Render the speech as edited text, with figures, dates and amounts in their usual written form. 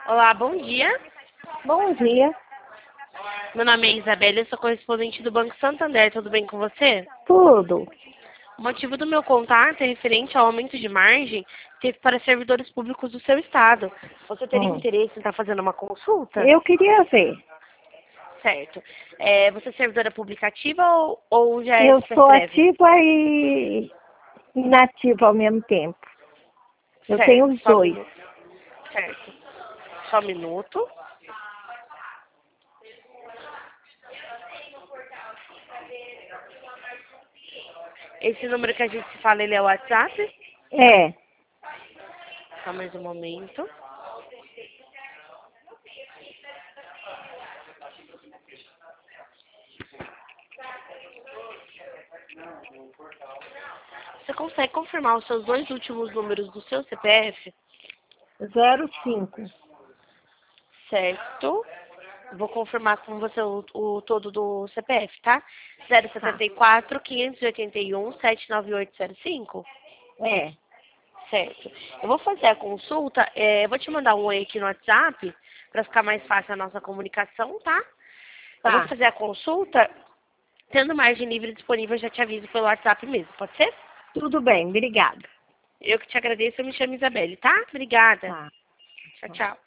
Olá, bom dia. Bom dia. Meu nome é Isabela, eu sou correspondente do Banco Santander. Tudo bem com você? Tudo. O motivo do meu contato é referente ao aumento de margem que teve para servidores públicos do seu estado. Você teria Hum. interesse em estar fazendo uma consulta? Eu queria ver. Certo. Você é servidora pública ativa ou já é Eu sou superserve? ativa e inativa ao mesmo tempo. Eu tenho Certo, os só um dois. minuto. Certo. Só um minuto. Esse número que a gente se fala, ele é o WhatsApp? É. Só mais um momento. Você consegue confirmar os seus dois últimos números do seu CPF? 05. Certo. Vou confirmar com você o todo do CPF, tá? Tá. 074 581 79805. É. Certo. Eu vou fazer a consulta, eu vou te mandar um oi aqui no WhatsApp, para ficar mais fácil a nossa comunicação, tá? Eu vou Tá. fazer a consulta, tendo margem livre disponível, eu já te aviso pelo WhatsApp mesmo, pode ser? Tudo bem. Obrigada. Eu que te agradeço, eu me chamo Isabelle, tá? Obrigada. Tá. Tchau, tchau.